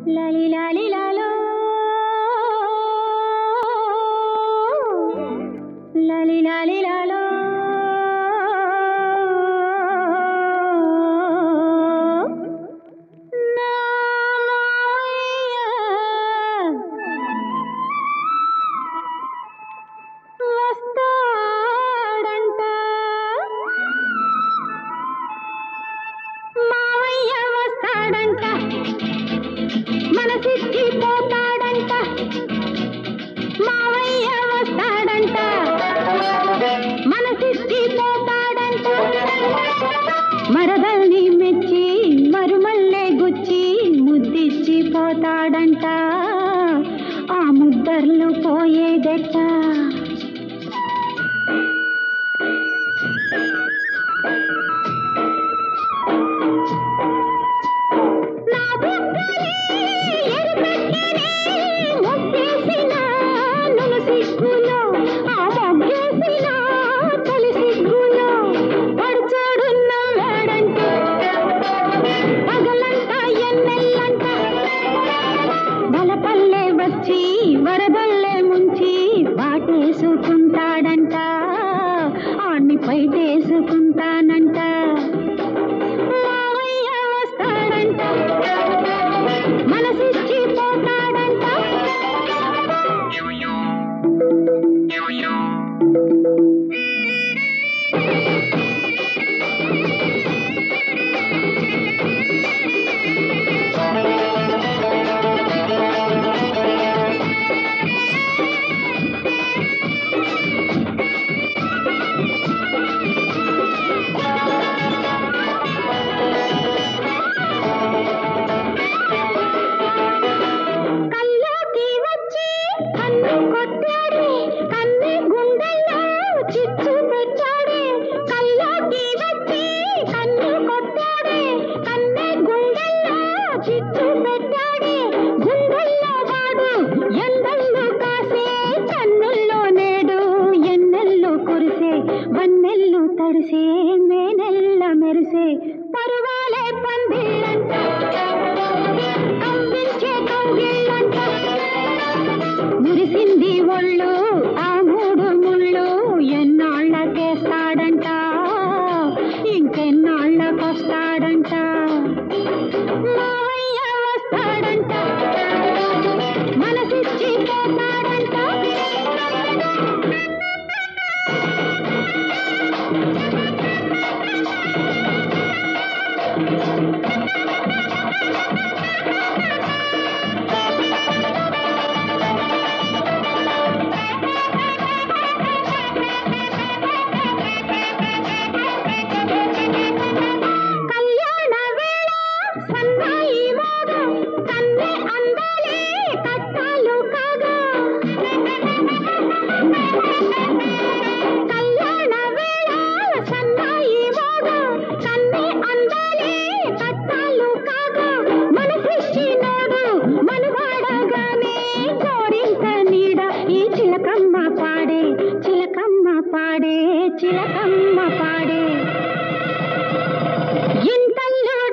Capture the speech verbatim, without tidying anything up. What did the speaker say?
లాలి లాలి లాలో లాలి లాలి లాలో నా మావయ్య వస్తాడంట మావయ్య వస్తాడంట మనసిచ్చి పోతాడంట మావయ్య వస్తాడంట మనసిచ్చి పోతాడంట మరదల్ని మెచ్చి మరుమల్లే గుచ్చి ముద్దిచ్చి పోతాడంట ఆ ముద్దర్లు పోయేదెట్ట వరదల్లే ముంచి పాటేసుకుంటాడంట ఆన్ని పైటేసుకుంటానంట మావయ్య వస్తాడంట మనసిచ్చి పోతాడంట వన్నెల్లు తడిసే మేనెల్ల మెరిసే పరువాలే పందిళ్ళంట కందించే కౌగిళ్ళంట మురిసింది ఒళ్ళు ఆ మూడు ముళ్ళు ఎన్నాళ్ళకేస్తాడంట ఇంకెన్నాళ్ళకొస్తాడంట మావయ్య వస్తాడంట మనసిచ్చి పోతాడంట చిలకమ్మ పాడే చిలకమ్మ పాడే చిలకమ్మ పాడే ఇంతల్లో